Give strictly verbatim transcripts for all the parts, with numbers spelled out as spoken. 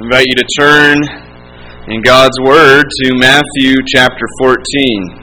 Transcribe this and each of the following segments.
I invite you to turn in God's Word to Matthew chapter fourteen.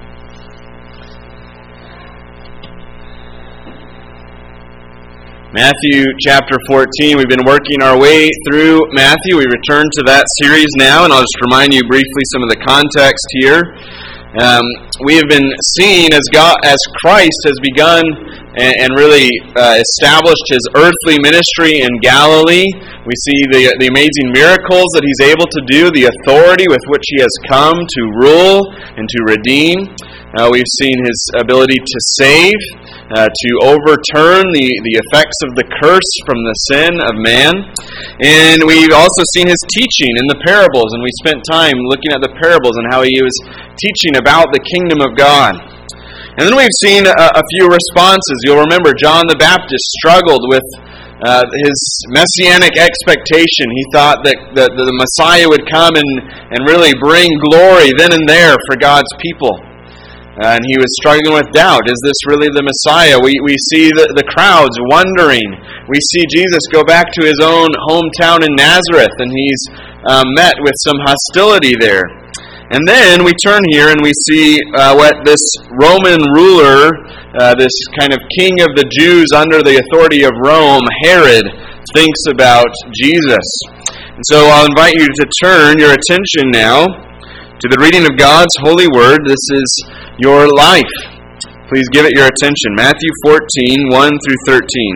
Matthew chapter fourteen. We've been working our way through Matthew. We return to that series now, and I'll just remind you briefly some of the context here. Um, we have been seeing as God, as Christ has begun and, and really uh, established His earthly ministry in Galilee. We see the the amazing miracles that He's able to do, the authority with which He has come to rule and to redeem. Uh, we've seen His ability to save, uh, to overturn the, the effects of the curse from the sin of man. And we've also seen His teaching in the parables, and we spent time looking at the parables and how He was teaching about the kingdom of God. And then we've seen a, a few responses. You'll remember John the Baptist struggled with uh, his messianic expectation. He thought that the, the Messiah would come and, and really bring glory then and there for God's people. Uh, and he was struggling with doubt. Is this really the Messiah? We we see the, the crowds wondering. We see Jesus go back to his own hometown in Nazareth, and he's uh, met with some hostility there. And then we turn here and we see uh, what this Roman ruler, uh, this kind of king of the Jews under the authority of Rome, Herod, thinks about Jesus. And so I'll invite you to turn your attention now to the reading of God's holy word. This is your life. Please give it your attention. Matthew fourteen, one through thirteen.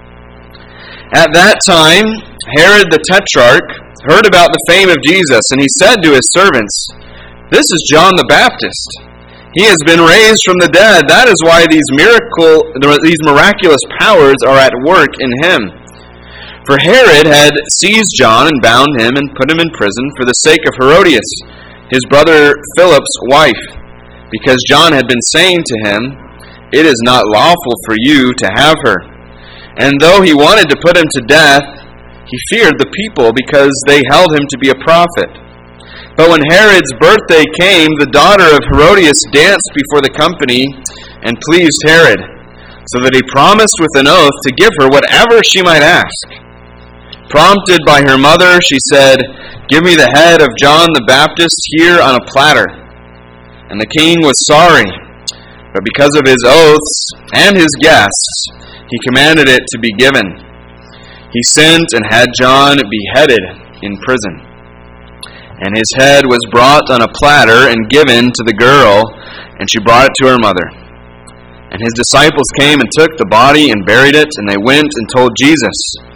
At that time, Herod the Tetrarch heard about the fame of Jesus, and he said to his servants, "This is John the Baptist. He has been raised from the dead. That is why these miracle, these miraculous powers are at work in him." For Herod had seized John and bound him and put him in prison for the sake of Herodias, his brother Philip's wife, because John had been saying to him, "It is not lawful for you to have her." And though he wanted to put him to death, he feared the people because they held him to be a prophet. But when Herod's birthday came, the daughter of Herodias danced before the company and pleased Herod, so that he promised with an oath to give her whatever she might ask. Prompted by her mother, she said, "Give me the head of John the Baptist here on a platter." And the king was sorry, but because of his oaths and his guests, he commanded it to be given. He sent and had John beheaded in prison. And his head was brought on a platter and given to the girl, and she brought it to her mother. And his disciples came and took the body and buried it, and they went and told Jesus.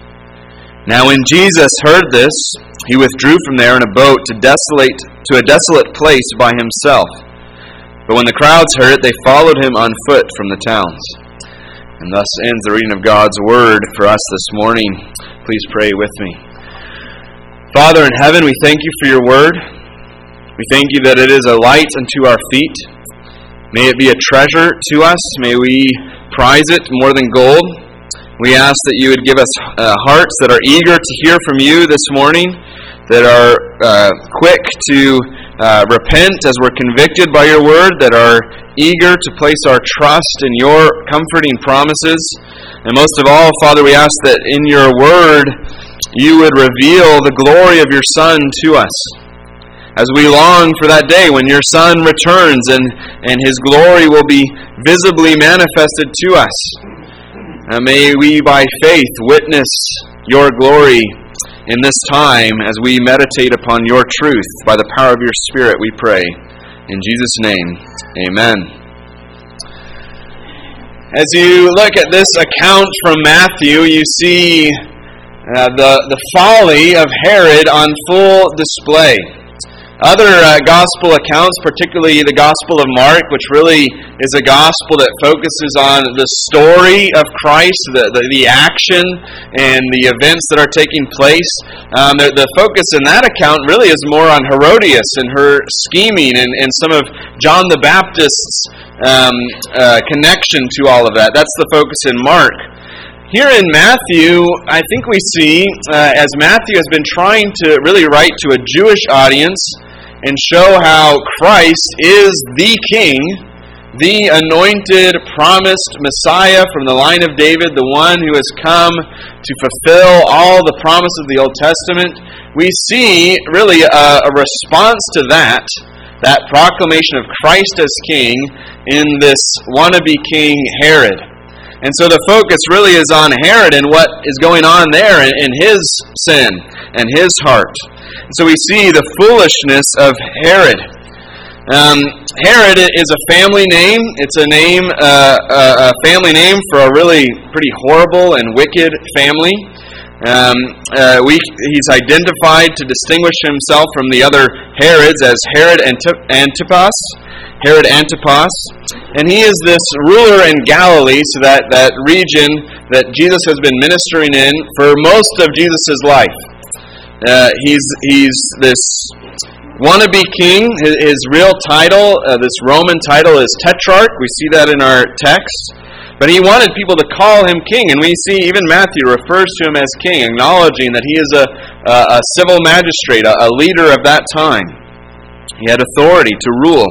Now when Jesus heard this, he withdrew from there in a boat to desolate to a desolate place by himself. But when the crowds heard it, they followed him on foot from the towns. And thus ends the reading of God's word for us this morning. Please pray with me. Father in heaven, we thank you for your word. We thank you that it is a light unto our feet. May it be a treasure to us. May we prize it more than gold. We ask that you would give us uh, hearts that are eager to hear from you this morning, that are uh, quick to uh, repent as we're convicted by your word, that are eager to place our trust in your comforting promises. And most of all, Father, we ask that in your word you would reveal the glory of your Son to us, as we long for that day when your Son returns and, and his glory will be visibly manifested to us. And may we by faith witness your glory in this time as we meditate upon your truth by the power of your Spirit, we pray. In Jesus' name, amen. As you look at this account from Matthew, you see uh, the, the folly of Herod on full display. Other uh, gospel accounts, particularly the Gospel of Mark, which really is a gospel that focuses on the story of Christ, the, the, the action and the events that are taking place. Um, the, the focus in that account really is more on Herodias and her scheming and, and some of John the Baptist's um, uh, connection to all of that. That's the focus in Mark. Here in Matthew, I think we see, uh, as Matthew has been trying to really write to a Jewish audience and show how Christ is the King, the anointed, promised Messiah from the line of David, the one who has come to fulfill all the promise of the Old Testament, we see really a, a response to that, that proclamation of Christ as King in this wannabe king Herod. And so the focus really is on Herod and what is going on there in, in his sin and his heart. So we see the foolishness of Herod. Um, Herod is a family name. It's a name, uh, a family name for a really pretty horrible and wicked family. Um, uh, we, he's identified to distinguish himself from the other Herods as Herod Antip- Antipas. Herod Antipas. And he is this ruler in Galilee, so that, that region that Jesus has been ministering in for most of Jesus' life. Uh, he's he's this wannabe king. His, his real title, uh, this Roman title, is Tetrarch. We see that in our text. But he wanted people to call him king, and we see even Matthew refers to him as king, acknowledging that he is a, a, a civil magistrate, a, a leader of that time. He had authority to rule.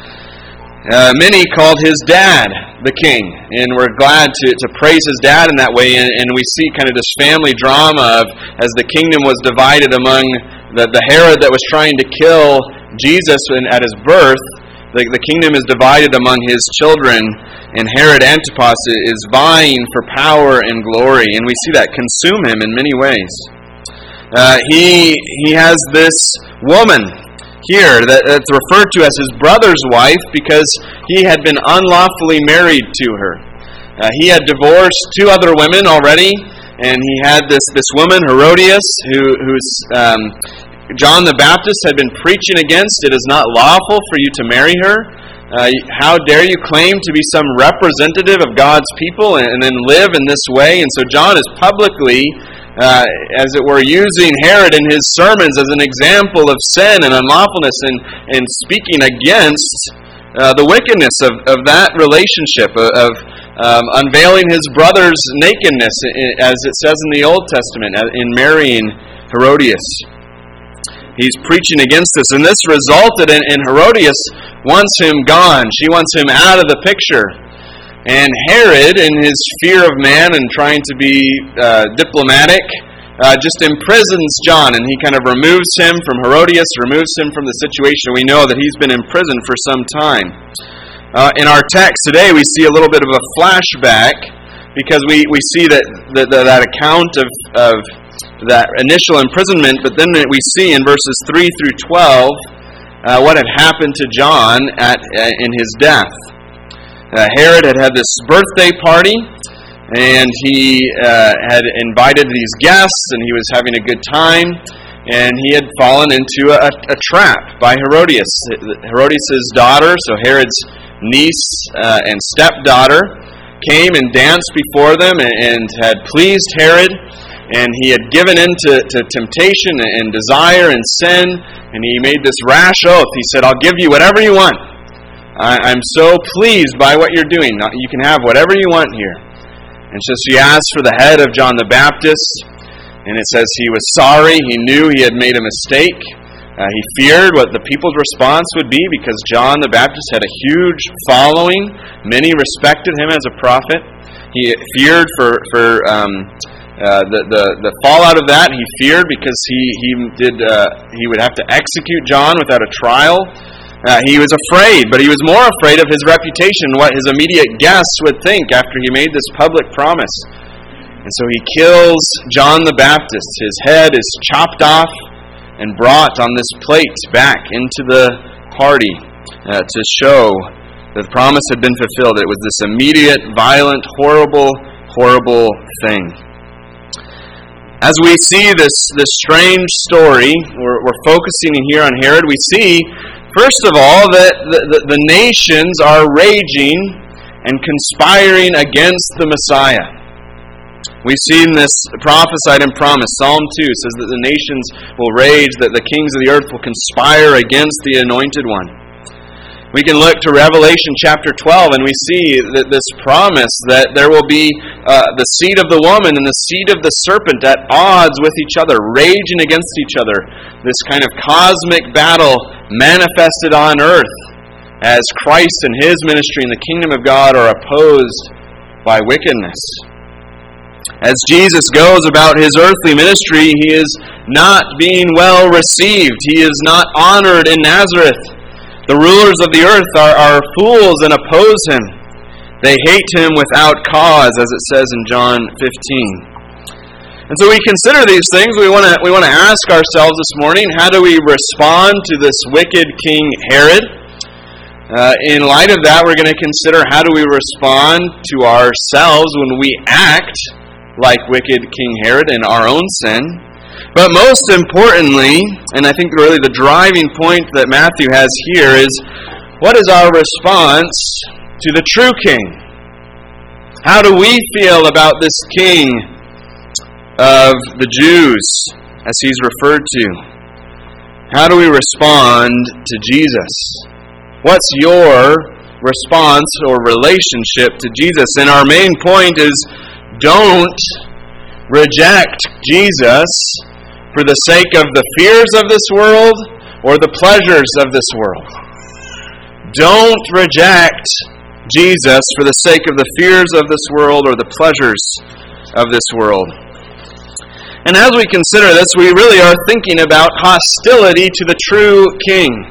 Uh, many called his dad the king, and we're glad to, to praise his dad in that way, and, and we see kind of this family drama of as the kingdom was divided among the, the Herod that was trying to kill Jesus at his birth, the, the kingdom is divided among his children, and Herod Antipas is vying for power and glory, and we see that consume him in many ways. Uh, he, he has this woman here that, that's referred to as his brother's wife because he had been unlawfully married to her. Uh, he had divorced two other women already, and he had this, this woman, Herodias, who who's um, John the Baptist had been preaching against. It is not lawful for you to marry her. Uh, how dare you claim to be some representative of God's people and, and then live in this way? And so John is publicly Uh, as it were, using Herod in his sermons as an example of sin and unlawfulness, and, and speaking against uh, the wickedness of, of that relationship, of, of um, unveiling his brother's nakedness, as it says in the Old Testament, in marrying Herodias. He's preaching against this, and this resulted in, in Herodias wants him gone. She wants him out of the picture. And Herod, in his fear of man and trying to be uh, diplomatic, uh, just imprisons John, and he kind of removes him from Herodias, removes him from the situation. We know that he's been in prison for some time. Uh, in our text today, we see a little bit of a flashback, because we, we see that the, the, that account of, of that initial imprisonment, but then we see in verses three through twelve uh, what had happened to John at uh, in his death. Uh, Herod had had this birthday party, and he uh, had invited these guests, and he was having a good time, and he had fallen into a, a trap by Herodias. Herodias' daughter, so Herod's niece uh, and stepdaughter, came and danced before them and, and had pleased Herod, and he had given in to, to temptation and desire and sin, and he made this rash oath. He said, "I'll give you whatever you want. I'm so pleased by what you're doing. You can have whatever you want here." And so she asked for the head of John the Baptist, and it says he was sorry. He knew he had made a mistake. Uh, he feared what the people's response would be, because John the Baptist had a huge following. Many respected him as a prophet. He feared for for um, uh, the, the the fallout of that. He feared because he he did uh, he would have to execute John without a trial. Uh, he was afraid, but he was more afraid of his reputation, what his immediate guests would think after he made this public promise. And so he kills John the Baptist. His head is chopped off and brought on this plate back into the party uh, to show that the promise had been fulfilled. It was this immediate, violent, horrible, horrible thing. As we see this, this strange story, we're, we're focusing here on Herod, we see first of all, that the, the, the nations are raging and conspiring against the Messiah. We've seen this prophesied and promised. Psalm two says that the nations will rage, that the kings of the earth will conspire against the Anointed One. We can look to Revelation chapter twelve, and we see that this promise that there will be uh, the seed of the woman and the seed of the serpent at odds with each other, raging against each other. This kind of cosmic battle manifested on earth. as Christ and His ministry and the kingdom of God are opposed by wickedness. As Jesus goes about His earthly ministry, He is not being well received. He is not honored in Nazareth. The rulers of the earth are, are fools and oppose Him. They hate Him without cause, as it says in John fifteen. And so we consider these things. We want to we want to ask ourselves this morning, how do we respond to this wicked King Herod? Uh, in light of that, we're going to consider, how do we respond to ourselves when we act like wicked King Herod in our own sin? But most importantly, and I think really the driving point that Matthew has here is, what is our response to the true King? How do we feel about this King of the Jews, as He's referred to? How do we respond to Jesus? What's your response or relationship to Jesus? And our main point is, don't reject Jesus for the sake of the fears of this world or the pleasures of this world. Don't reject Jesus for the sake of the fears of this world or the pleasures of this world. And as we consider this, we really are thinking about hostility to the true King.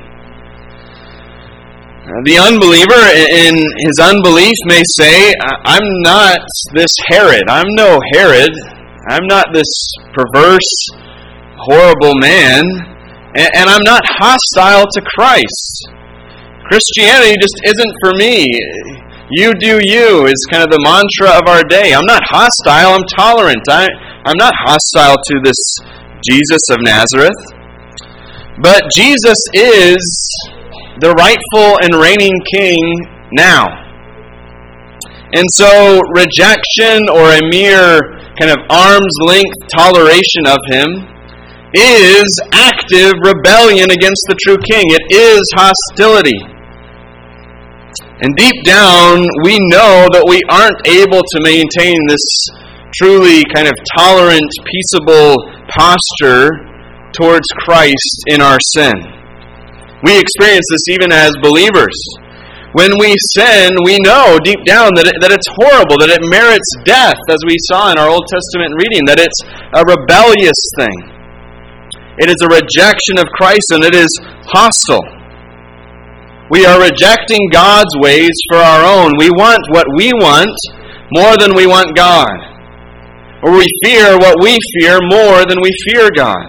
The unbeliever in his unbelief may say, I'm not this Herod. I'm no Herod. I'm not this perverse, horrible man. And I'm not hostile to Christ. Christianity just isn't for me. You do you is kind of the mantra of our day. I'm not hostile. I'm tolerant. I, I'm not hostile to this Jesus of Nazareth. But Jesus is the rightful and reigning King now. And so rejection or a mere kind of arm's length toleration of Him is active rebellion against the true King. It is hostility. And deep down, we know that we aren't able to maintain this truly kind of tolerant, peaceable posture towards Christ in our sin. We experience this even as believers. When we sin, we know deep down that, it, that it's horrible, that it merits death, as we saw in our Old Testament reading, that it's a rebellious thing. It is a rejection of Christ, and it is hostile. We are rejecting God's ways for our own. We want what we want more than we want God. Or we fear what we fear more than we fear God.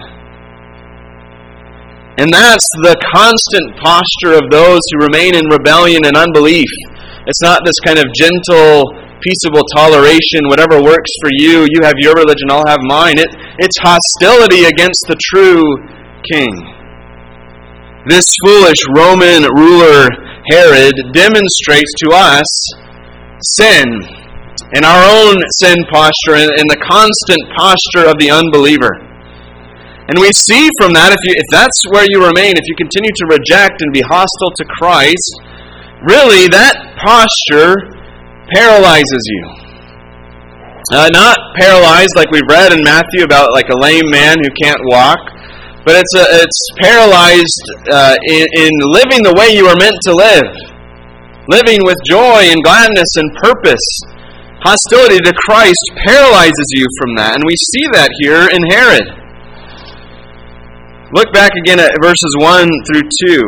And that's the constant posture of those who remain in rebellion and unbelief. It's not this kind of gentle, peaceable toleration, whatever works for you, you have your religion, I'll have mine. It, it's hostility against the true King. This foolish Roman ruler, Herod, demonstrates to us sin, and our own sin posture, and, and the constant posture of the unbeliever. And we see from that, if you if that's where you remain, if you continue to reject and be hostile to Christ, really that posture paralyzes you. Uh, not paralyzed like we've read in Matthew about like a lame man who can't walk, but it's a, it's paralyzed uh, in, in living the way you are meant to live. Living with joy and gladness and purpose. Hostility to Christ paralyzes you from that. And we see that here in Herod. Look back again at verses one through two.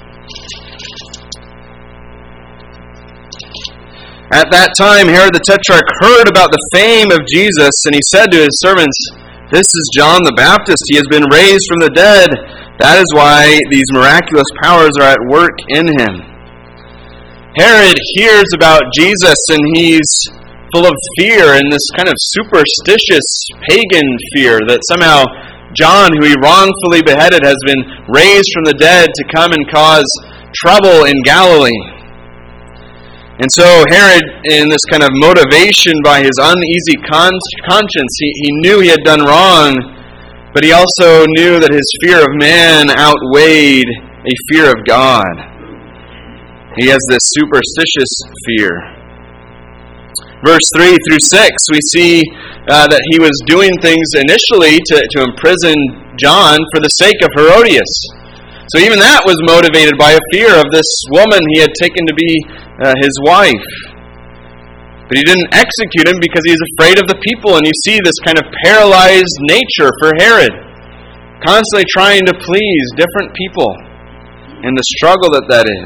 At that time, Herod the Tetrarch heard about the fame of Jesus, and he said to his servants, "This is John the Baptist. He has been raised from the dead. That is why these miraculous powers are at work in him." Herod hears about Jesus, and he's full of fear, and this kind of superstitious pagan fear that somehow John, who he wrongfully beheaded, has been raised from the dead to come and cause trouble in Galilee. And so Herod, in this kind of motivation by his uneasy con- conscience, he, he knew he had done wrong, but he also knew that his fear of man outweighed a fear of God. He has this superstitious fear. Verse three through six, we see uh, that he was doing things initially to, to imprison John for the sake of Herodias. So even that was motivated by a fear of this woman he had taken to be uh, his wife. But he didn't execute him because he was afraid of the people. And you see this kind of paralyzed nature for Herod, constantly trying to please different people, and the struggle that that is.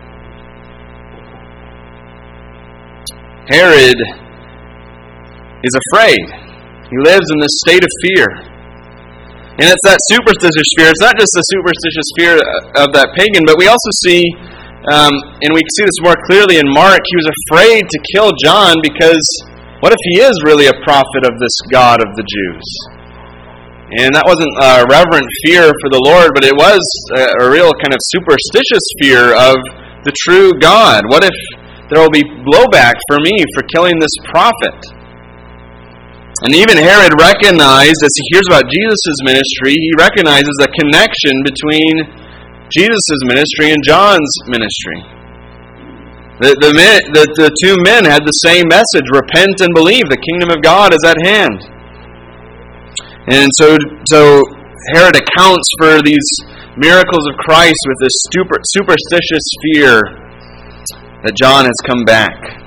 Herod is afraid. He lives in this state of fear. And it's that superstitious fear. It's not just the superstitious fear of that pagan, but we also see, um, and we see this more clearly in Mark, he was afraid to kill John because what if he is really a prophet of this God of the Jews? And that wasn't a reverent fear for the Lord, but it was a, a real kind of superstitious fear of the true God. What if there will be blowback for me for killing this prophet? And even Herod recognized, as he hears about Jesus' ministry, he recognizes a connection between Jesus' ministry and John's ministry. The, the, men, the, the two men had the same message: repent and believe, the kingdom of God is at hand. And so, so Herod accounts for these miracles of Christ with this super, superstitious fear that John has come back.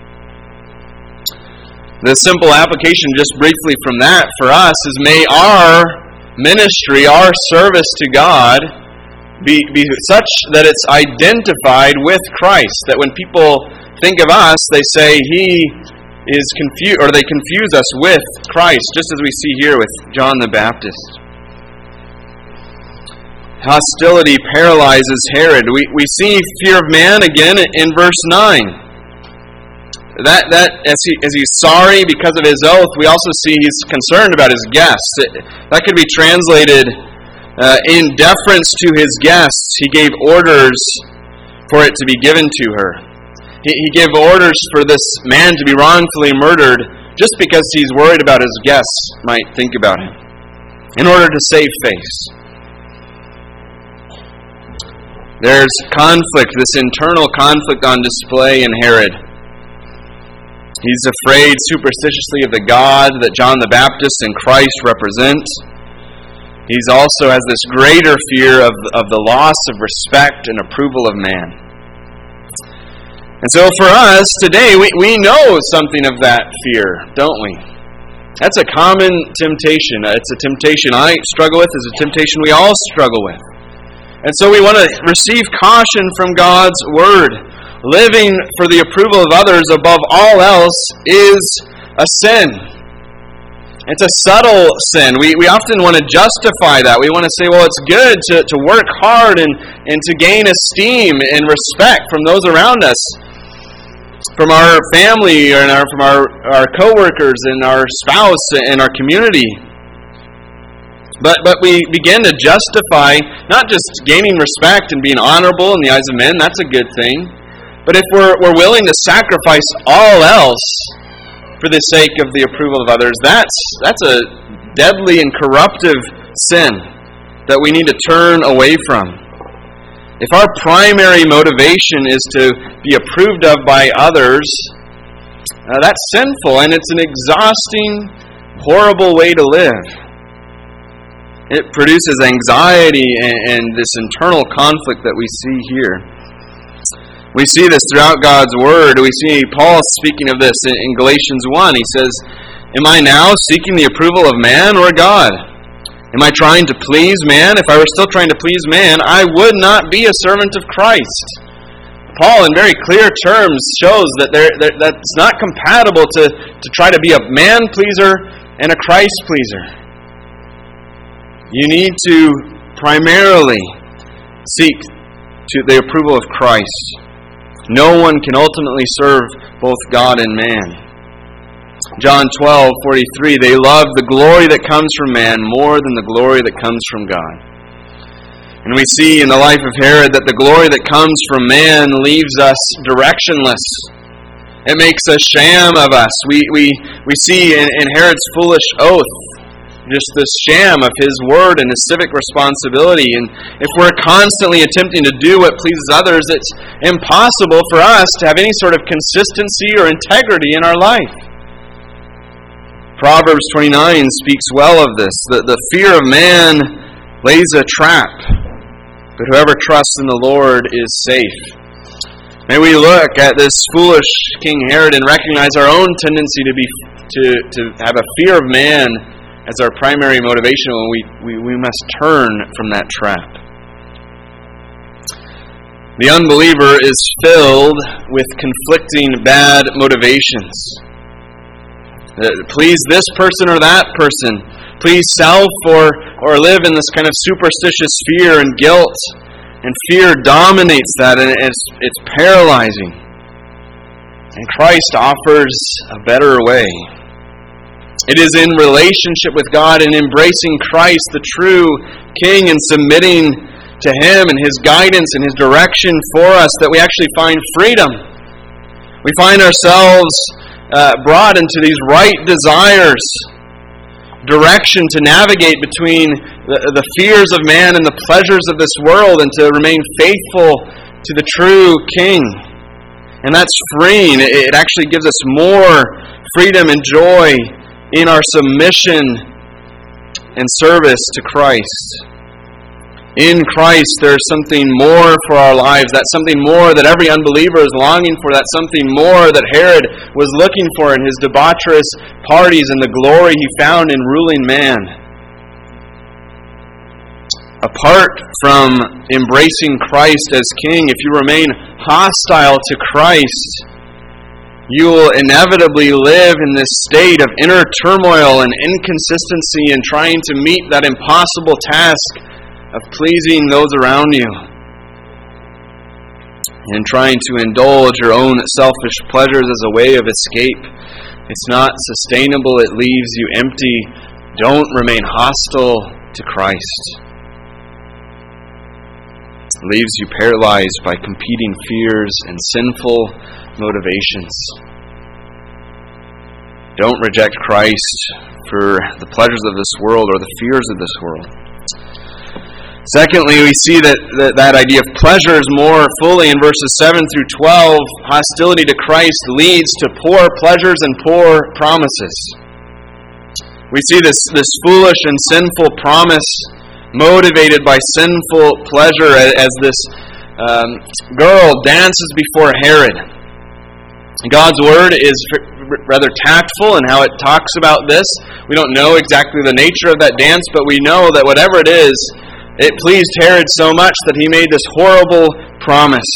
The simple application, just briefly from that, for us is, may our ministry, our service to God, be, be such that it's identified with Christ. That when people think of us, they say He is confused, or they confuse us with Christ, just as we see here with John the Baptist. Hostility paralyzes Herod. We, we see fear of man again in verse nine. That that as he as he's sorry because of his oath, we also see he's concerned about his guests. It, that could be translated uh, in deference to his guests. He gave orders for it to be given to her. He, he gave orders for this man to be wrongfully murdered just because he's worried about his guests might think about him, in order to save face. There's conflict, this internal conflict on display in Herod. He's afraid superstitiously of the God that John the Baptist and Christ represent. He also has this greater fear of, of the loss of respect and approval of man. And so for us today, we, we know something of that fear, don't we? That's a common temptation. It's a temptation I struggle with. It's a temptation we all struggle with. And so we want to receive caution from God's Word. Living for the approval of others above all else is a sin. It's a subtle sin. We we often want to justify that. We want to say, well, it's good to, to work hard and, and to gain esteem and respect from those around us, from our family and our, from our, our co-workers and our spouse and our community. But but we begin to justify not just gaining respect and being honorable in the eyes of men. That's a good thing. But if we're we're willing to sacrifice all else for the sake of the approval of others, that's that's a deadly and corruptive sin that we need to turn away from. If our primary motivation is to be approved of by others, uh, that's sinful, and it's an exhausting, horrible way to live. It produces anxiety and, and this internal conflict that we see here. We see this throughout God's Word. We see Paul speaking of this in Galatians one. He says, am I now seeking the approval of man or God? Am I trying to please man? If I were still trying to please man, I would not be a servant of Christ. Paul, in very clear terms, shows that there, that that's not compatible to, to try to be a man-pleaser and a Christ-pleaser. You need to primarily seek to the approval of Christ. No one can ultimately serve both God and man. John twelve forty-three, they love the glory that comes from man more than the glory that comes from God. And we see in the life of Herod that the glory that comes from man leaves us directionless. It makes a sham of us. We we, we see in, in Herod's foolish oath just this sham of his word and his civic responsibility. And if we're constantly attempting to do what pleases others, it's impossible for us to have any sort of consistency or integrity in our life. Proverbs twenty-nine speaks well of this. The, the fear of man lays a trap, but whoever trusts in the Lord is safe. May we look at this foolish King Herod and recognize our own tendency to be to, to have a fear of man as our primary motivation when we, we, we must turn from that trap. The unbeliever is filled with conflicting bad motivations. Uh, please this person or that person. Please self or, or live in this kind of superstitious fear and guilt. And fear dominates that, and it's, it's paralyzing. And Christ offers a better way. It is in relationship with God and embracing Christ, the true King, and submitting to Him and His guidance and His direction for us that we actually find freedom. We find ourselves uh, brought into these right desires, direction to navigate between the, the fears of man and the pleasures of this world, and to remain faithful to the true King. And that's freeing. It actually gives us more freedom and joy in our submission and service to Christ. In Christ, there's something more for our lives. That's something more that every unbeliever is longing for. That's something more that Herod was looking for in his debaucherous parties and the glory he found in ruling man. Apart from embracing Christ as King, if you remain hostile to Christ, you will inevitably live in this state of inner turmoil and inconsistency in trying to meet that impossible task of pleasing those around you, and trying to indulge your own selfish pleasures as a way of escape. It's not sustainable. It leaves you empty. Don't remain hostile to Christ. It leaves you paralyzed by competing fears and sinful motivations. Don't reject Christ for the pleasures of this world or the fears of this world. Secondly, we see that, that that idea of pleasures more fully in verses seven through twelve. Hostility to Christ leads to poor pleasures and poor promises. We see this, this foolish and sinful promise motivated by sinful pleasure as this um, girl dances before Herod. God's word is rather tactful in how it talks about this. We don't know exactly the nature of that dance, but we know that whatever it is, it pleased Herod so much that he made this horrible promise.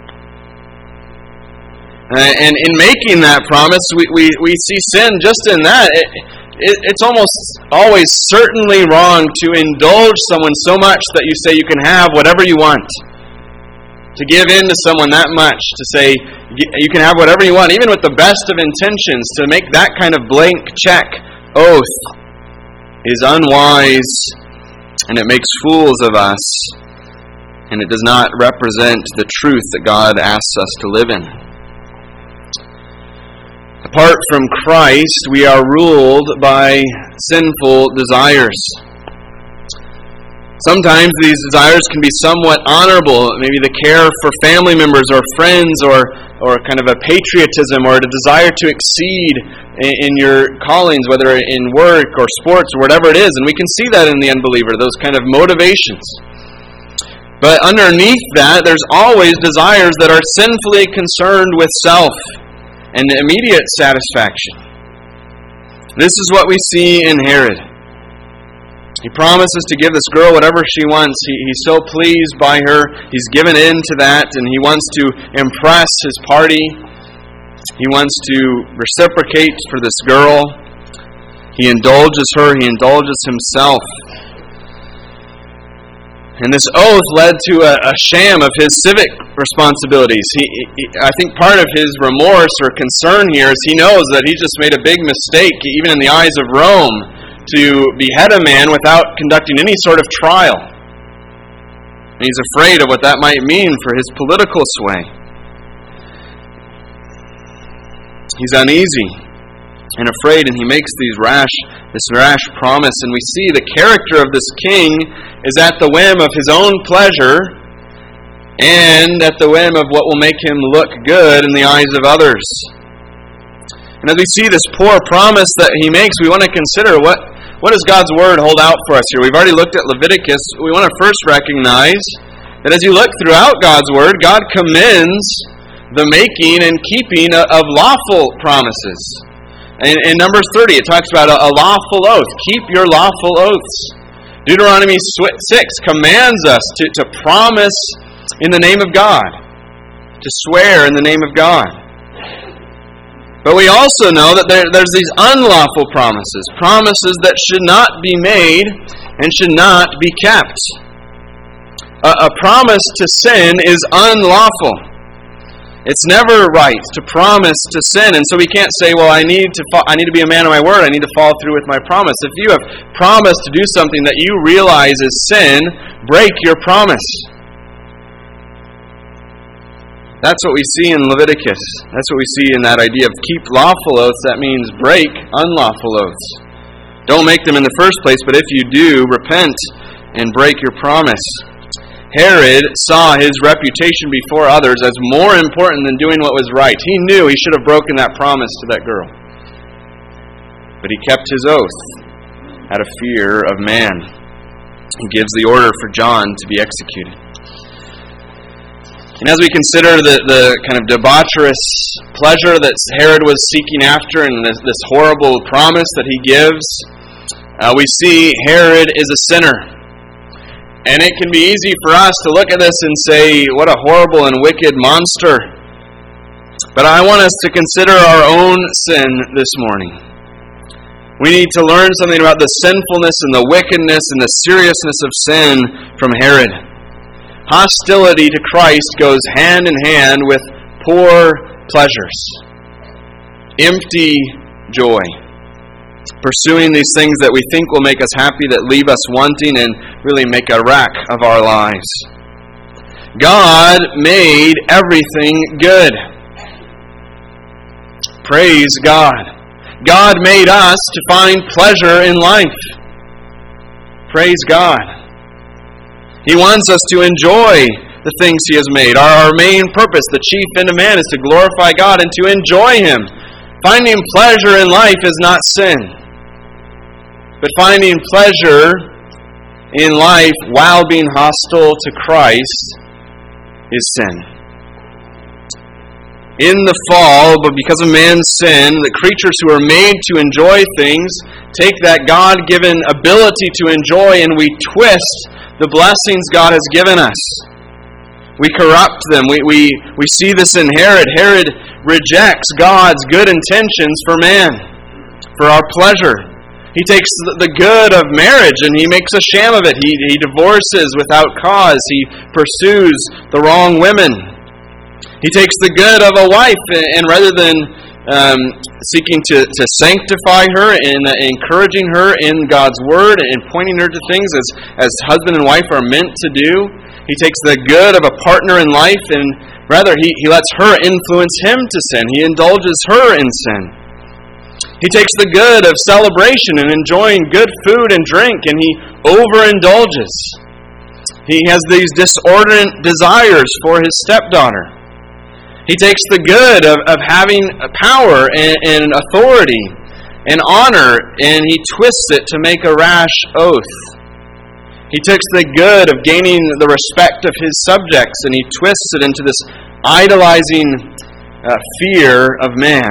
And in making that promise, we, we, we see sin just in that. It, it, it's almost always certainly wrong to indulge someone so much that you say you can have whatever you want. To give in to someone that much, to say you can have whatever you want, even with the best of intentions, to make that kind of blank check oath is unwise. And it makes fools of us, and it does not represent the truth that God asks us to live in. Apart from Christ, we are ruled by sinful desires. Sometimes these desires can be somewhat honorable, maybe the care for family members or friends, or, or kind of a patriotism or a desire to exceed in, in your callings, whether in work or sports or whatever it is. And we can see that in the unbeliever, those kind of motivations. But underneath that, there's always desires that are sinfully concerned with self and immediate satisfaction. This is what we see in Herod. He promises to give this girl whatever she wants. He, he's so pleased by her. He's given in to that, and he wants to impress his party. He wants to reciprocate for this girl. He indulges her. He indulges himself. And this oath led to a, a sham of his civic responsibilities. He, he, I think part of his remorse or concern here is he knows that he just made a big mistake, even in the eyes of Rome, to behead a man without conducting any sort of trial. And he's afraid of what that might mean for his political sway. He's uneasy and afraid, and he makes these rash, this rash promise. And we see the character of this king is at the whim of his own pleasure and at the whim of what will make him look good in the eyes of others. And as we see this poor promise that he makes, we want to consider what, what does God's word hold out for us here. We've already looked at Leviticus. We want to first recognize that as you look throughout God's Word, God commends the making and keeping of lawful promises. In, in Numbers thirty, it talks about a, a lawful oath. Keep your lawful oaths. Deuteronomy six commands us to, to promise in the name of God, to swear in the name of God. But we also know that there, there's these unlawful promises, promises that should not be made and should not be kept. A, a promise to sin is unlawful. It's never right to promise to sin, and so we can't say, well, I need to fo- I need to be a man of my word, I need to follow through with my promise. If you have promised to do something that you realize is sin, break your promise. That's what we see in Leviticus. That's what we see in that idea of keep lawful oaths. That means break unlawful oaths. Don't make them in the first place, but if you do, repent and break your promise. Herod saw his reputation before others as more important than doing what was right. He knew he should have broken that promise to that girl. But he kept his oath out of fear of man. He gives the order for John to be executed. And as we consider the, the kind of debaucherous pleasure that Herod was seeking after and this, this horrible promise that he gives, uh, we see Herod is a sinner. And it can be easy for us to look at this and say, what a horrible and wicked monster. But I want us to consider our own sin this morning. We need to learn something about the sinfulness and the wickedness and the seriousness of sin from Herod. Hostility to Christ goes hand in hand with poor pleasures, empty joy, pursuing these things that we think will make us happy, that leave us wanting and really make a wreck of our lives. God made everything good. Praise God. God made us to find pleasure in life. Praise God. He wants us to enjoy the things He has made. Our, our main purpose, the chief end of man, is to glorify God and to enjoy Him. Finding pleasure in life is not sin. But finding pleasure in life while being hostile to Christ is sin. In the fall, but because of man's sin, the creatures who are made to enjoy things take that God-given ability to enjoy and we twist the blessings God has given us. We corrupt them. We, we, we see this in Herod. Herod rejects God's good intentions for man, for our pleasure. He takes the good of marriage and he makes a sham of it. He, he divorces without cause. He pursues the wrong women. He takes the good of a wife and rather than um, seeking to, to sanctify her and uh, encouraging her in God's Word and pointing her to things as, as husband and wife are meant to do, he takes the good of a partner in life and rather he, he lets her influence him to sin. He indulges her in sin. He takes the good of celebration and enjoying good food and drink and he overindulges. He has these disordinate desires for his stepdaughter. He takes the good of, of having power and, and authority and honor and he twists it to make a rash oath. He takes the good of gaining the respect of his subjects and he twists it into this idolizing uh, fear of man.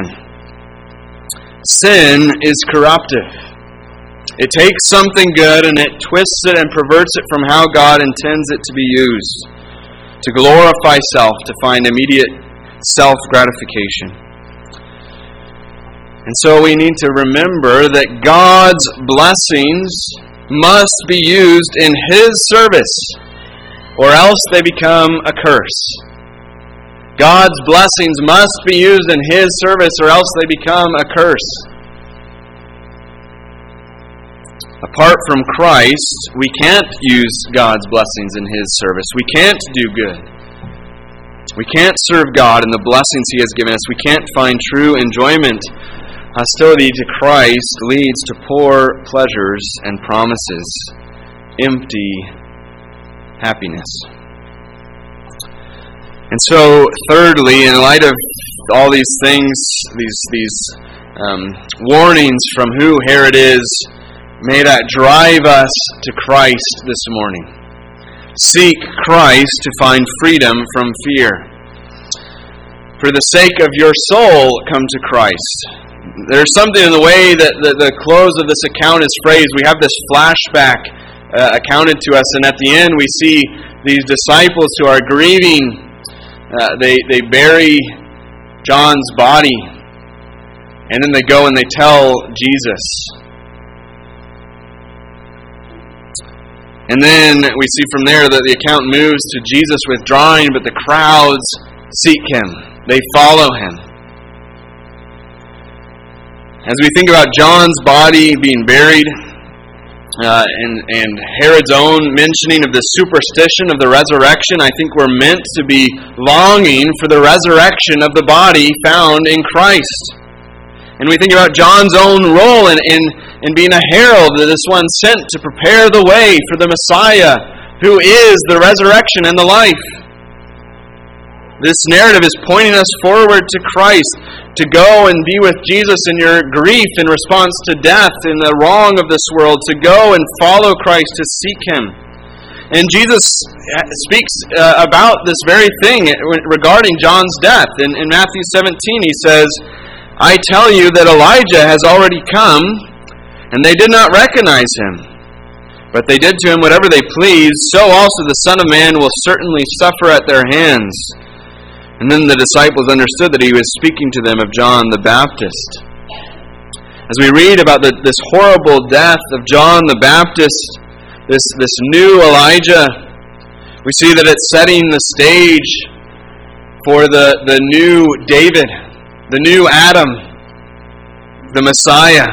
Sin is corruptive. It takes something good and it twists it and perverts it from how God intends it to be used. To glorify self, to find immediate self-gratification. And so we need to remember that God's blessings must be used in His service, or else they become a curse. God's blessings must be used in His service, or else they become a curse. Apart from Christ, we can't use God's blessings in His service. We can't do good. We can't serve God and the blessings He has given us. We can't find true enjoyment. Hostility to Christ leads to poor pleasures and promises, empty happiness. And so, thirdly, in light of all these things, these these um, warnings from who Herod is, may that drive us to Christ this morning. Seek Christ to find freedom from fear. For the sake of your soul, come to Christ. There's something in the way that the, the close of this account is phrased. We have this flashback uh, accounted to us, and at the end we see these disciples who are grieving. Uh, they, they bury John's body, and then they go and they tell Jesus. And then we see from there that the account moves to Jesus withdrawing, but the crowds seek Him. They follow Him. As we think about John's body being buried, uh, and, and Herod's own mentioning of the superstition of the resurrection, I think we're meant to be longing for the resurrection of the body found in Christ. And we think about John's own role in, in, in being a herald, this one sent to prepare the way for the Messiah, who is the resurrection and the life. This narrative is pointing us forward to Christ, to go and be with Jesus in your grief in response to death and the wrong of this world, to go and follow Christ, to seek Him. And Jesus speaks uh, about this very thing regarding John's death. In, in Matthew seventeen, He says, I tell you that Elijah has already come, and they did not recognize him. But they did to him whatever they pleased, so also the Son of Man will certainly suffer at their hands. And then the disciples understood that He was speaking to them of John the Baptist. As we read about the, this horrible death of John the Baptist, this, this new Elijah, we see that it's setting the stage for the, the new David, the new Adam, the Messiah.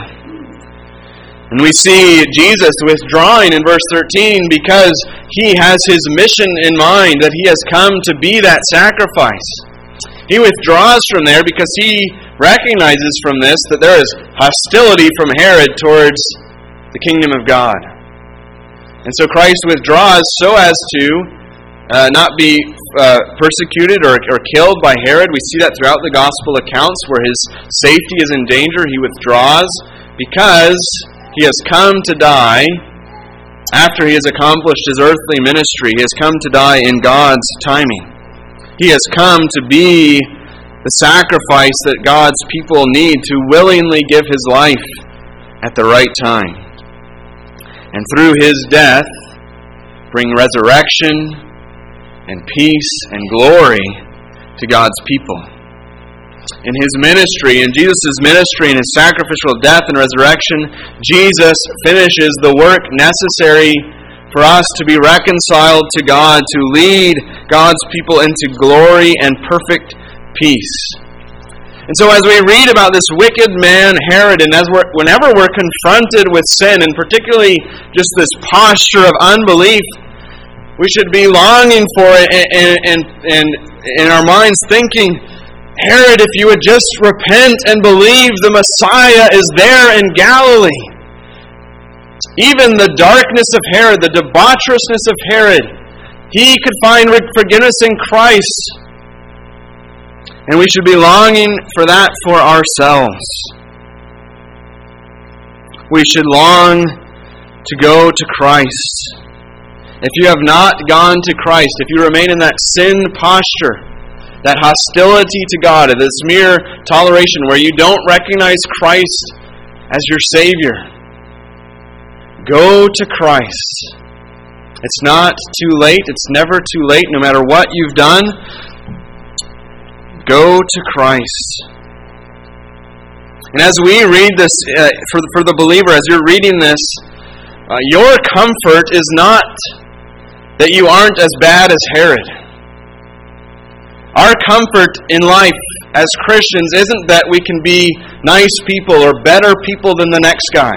And we see Jesus withdrawing in verse thirteen because He has His mission in mind, that He has come to be that sacrifice. He withdraws from there because He recognizes from this that there is hostility from Herod towards the kingdom of God. And so Christ withdraws so as to Uh, not be uh, persecuted or, or killed by Herod. We see that throughout the gospel accounts where his safety is in danger. He withdraws because He has come to die after He has accomplished His earthly ministry. He has come to die in God's timing. He has come to be the sacrifice that God's people need to willingly give His life at the right time. And through His death, bring resurrection and peace and glory to God's people. In His ministry, in Jesus' ministry, in His sacrificial death and resurrection, Jesus finishes the work necessary for us to be reconciled to God, to lead God's people into glory and perfect peace. And so as we read about this wicked man, Herod, and as we're, whenever we're confronted with sin, and particularly just this posture of unbelief, we should be longing for it and, and, and in our minds thinking, Herod, if you would just repent and believe the Messiah is there in Galilee. Even the darkness of Herod, the debaucherousness of Herod, he could find forgiveness in Christ. And we should be longing for that for ourselves. We should long to go to Christ. If you have not gone to Christ, if you remain in that sin posture, that hostility to God, this mere toleration where you don't recognize Christ as your Savior, go to Christ. It's not too late. It's never too late. No matter what you've done, go to Christ. And as we read this, uh, for, for the believer, as you're reading this, uh, your comfort is not that you aren't as bad as Herod. Our comfort in life as Christians isn't that we can be nice people or better people than the next guy.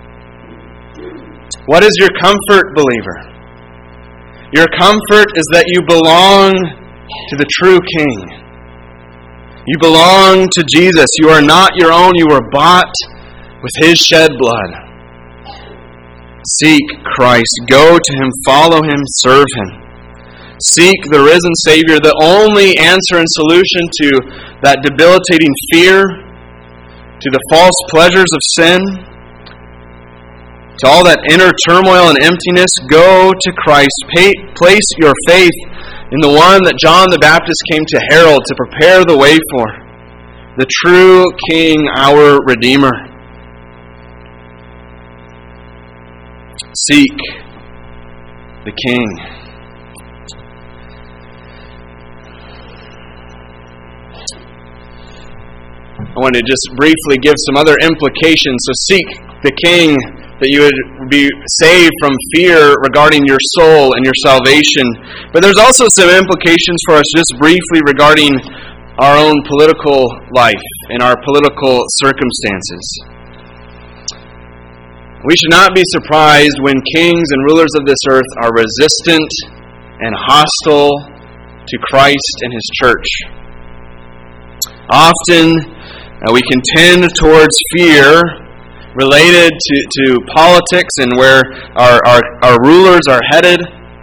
What is your comfort, believer? Your comfort is that you belong to the true King. You belong to Jesus. You are not your own. You were bought with His shed blood. Seek Christ. Go to Him. Follow Him. Serve Him. Seek the risen Savior, the only answer and solution to that debilitating fear, to the false pleasures of sin. to all that inner turmoil and emptiness, go to Christ. Pay, place your faith in the one that John the Baptist came to herald, to prepare the way for, the true King, our Redeemer. Seek the King. I want to just briefly give some other implications. So seek the King, that you would be saved from fear regarding your soul and your salvation. But there's also some implications for us just briefly regarding our own political life and our political circumstances. We should not be surprised when kings and rulers of this earth are resistant and hostile to Christ and His church. Often uh, we can tend towards fear related to, to politics and where our, our, our rulers are headed.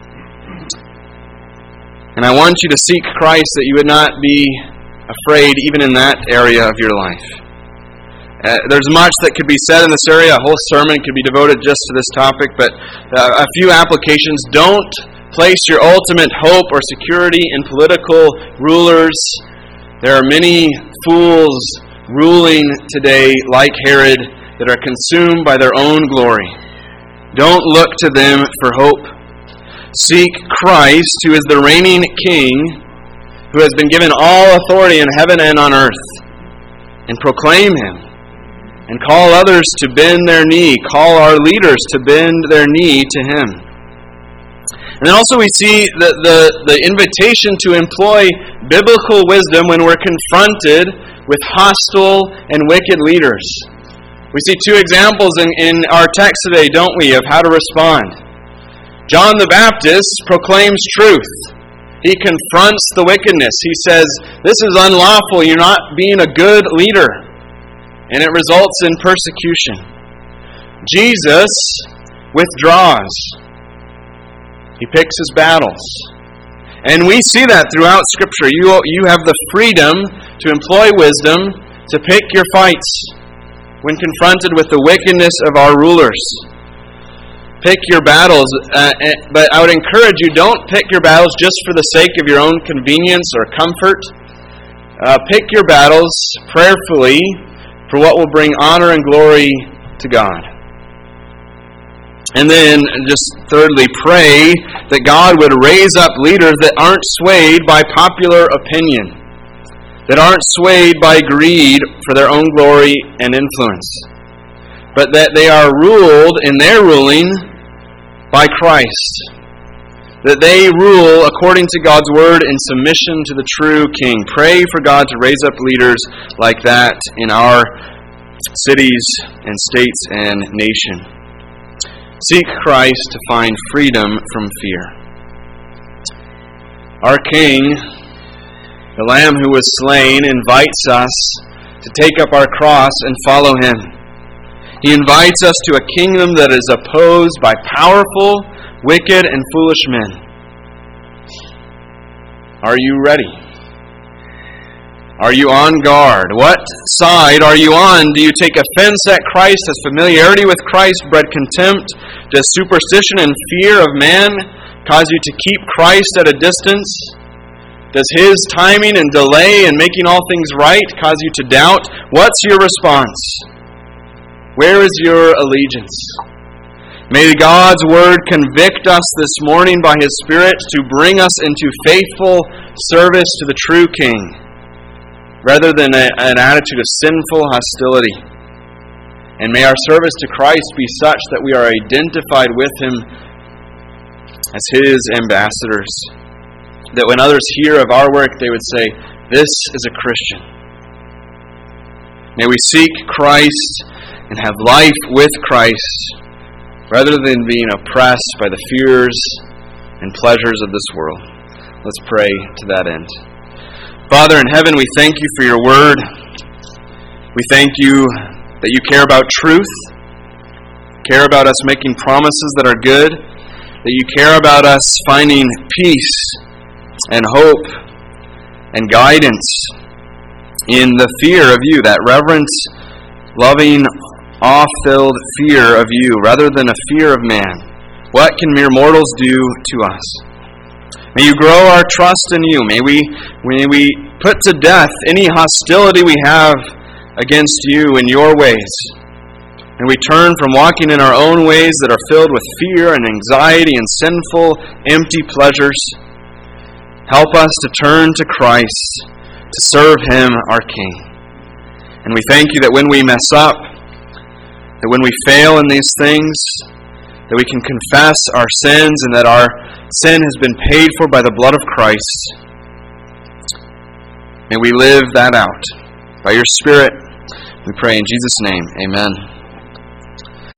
And I want you to seek Christ that you would not be afraid even in that area of your life. Uh, there's much that could be said in this area. A whole sermon could be devoted just to this topic, but uh, a few applications. Don't place your ultimate hope or security in political rulers. There are many fools ruling today like Herod that are consumed by their own glory. Don't look to them for hope. Seek Christ, who is the reigning King, who has been given all authority in heaven and on earth, and proclaim Him, and call others to bend their knee, call our leaders to bend their knee to Him. And then also we see the, the, the invitation to employ biblical wisdom when we're confronted with hostile and wicked leaders. We see two examples in, in our text today, don't we, of how to respond. John the Baptist proclaims truth. He confronts the wickedness. He says, this is unlawful. You're not being a good leader. And it results in persecution. Jesus withdraws. He picks his battles. And we see that throughout Scripture. You, you have the freedom to employ wisdom to pick your fights when confronted with the wickedness of our rulers. Pick your battles, uh, but I would encourage you, don't pick your battles just for the sake of your own convenience or comfort. Uh, pick your battles prayerfully for what will bring honor and glory to God. And then, just thirdly, pray that God would raise up leaders that aren't swayed by popular opinion, that aren't swayed by greed for their own glory and influence, but that they are ruled in their ruling by Christ, that they rule according to God's word in submission to the true King. Pray for God to raise up leaders like that in our cities and states and nation. Seek Christ to find freedom from fear. Our King, the Lamb who was slain, invites us to take up our cross and follow Him. He invites us to a kingdom that is opposed by powerful, wicked, and foolish men. Are you ready? Are you on guard? What side are you on? Do you take offense at Christ? Has familiarity with Christ bred contempt? Does superstition and fear of man cause you to keep Christ at a distance? Does His timing and delay in making all things right cause you to doubt? What's your response? Where is your allegiance? May God's Word convict us this morning by His Spirit to bring us into faithful service to the true King, rather than a, an attitude of sinful hostility. And may our service to Christ be such that we are identified with Him as His ambassadors, that when others hear of our work, they would say, this is a Christian. May we seek Christ and have life with Christ, rather than being oppressed by the fears and pleasures of this world. Let's pray to that end. Father in heaven, we thank You for Your word. We thank You that You care about truth, care about us making promises that are good, that You care about us finding peace and hope and guidance in the fear of You, that reverent, loving awe-filled fear of you rather than a fear of man. What can mere mortals do to us? May you grow our trust in you. May we, may we put to death any hostility we have against you in your ways. And we turn from walking in our own ways that are filled with fear and anxiety and sinful, empty pleasures. Help us to turn to Christ, to serve Him, our King. And we thank you that when we mess up, that when we fail in these things, that we can confess our sins and that our sin has been paid for by the blood of Christ. May we live that out. By your Spirit, we pray in Jesus' name. Amen.